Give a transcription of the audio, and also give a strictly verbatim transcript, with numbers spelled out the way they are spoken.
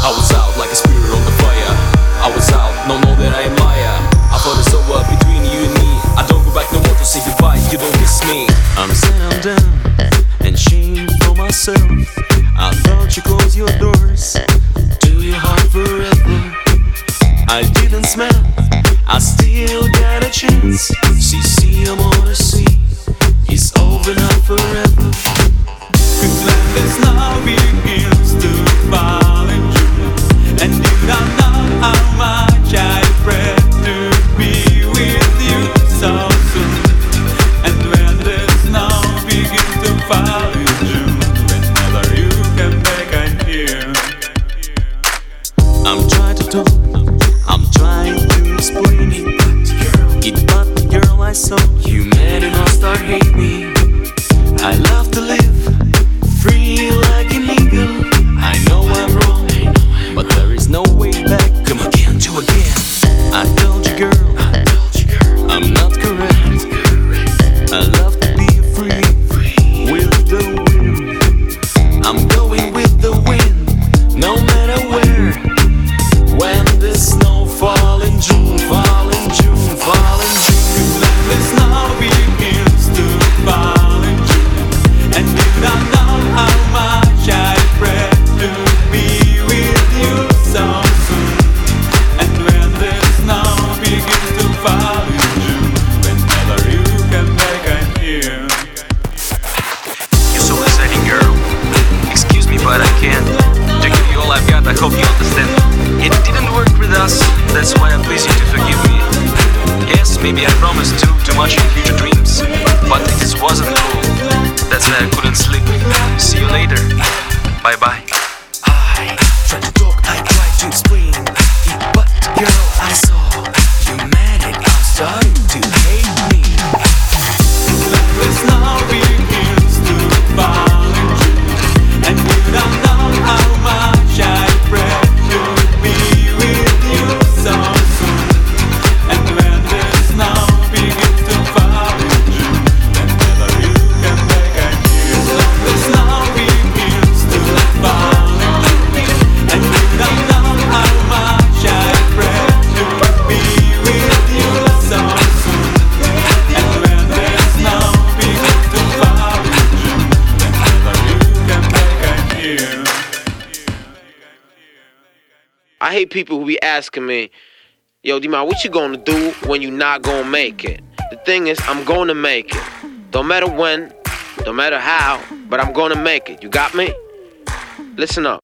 I was out like a spirit on the fire. I was out, no know that I am liar. I thought it's over between you and me. I don't go back no more to say goodbye, you don't miss me. I'm settled down and shamed for myself. I thought you closed your doors to your heart forever. I didn't smell, I still got a chance. See, see, I'm on the sea. It's over now forever. Cause life is now begins to fall in June, and you don't know how much I pray to be with you so soon. And when the snow begins to fall in June, whenever you come back I'm here. I'm trying to talk, I'm trying to explain it. It but the girl I saw you met and I'll start hate me. I love to live free like an eagle. I know I'm wrong, but there is no way back. Come again to again. I told you, girl, I'm not correct. I love to be free with the wind. I'm going with the wind, no matter where. When the snow fall in June, fall in June, fall in June. Cause when the snow begins to fall in June, and you don't know how much I pray to be with you so soon. And when the snow begins to fall in June, whenever you come back I'm here. You're so exciting, girl. Excuse me, but I can't. To give you all I've got, I hope you understand. It didn't work with us, that's why I please you to forgive me. Yes, maybe I promised too, too much in future dreams, but it just wasn't cool. That's why I couldn't sleep. See you later. Bye bye. I tried to talk, I tried to explain, but the girl I saw, you mad and I'm starting to hate me. The snow begins to fall in June, and you don't know how much I pray to be with you so soon. And when the snow begins to fall in June, whenever you come back I'm here. The snow begins to fall in June, and you don't know how much I pray to be with you so soon. And when the snow begins to fall in June, whenever you come back I'm here. I hate people who be asking me, yo, D-Man, what you gonna do when you not gonna make it? The thing is, I'm gonna make it. Don't matter when, don't matter how, but I'm gonna make it. You got me? Listen up.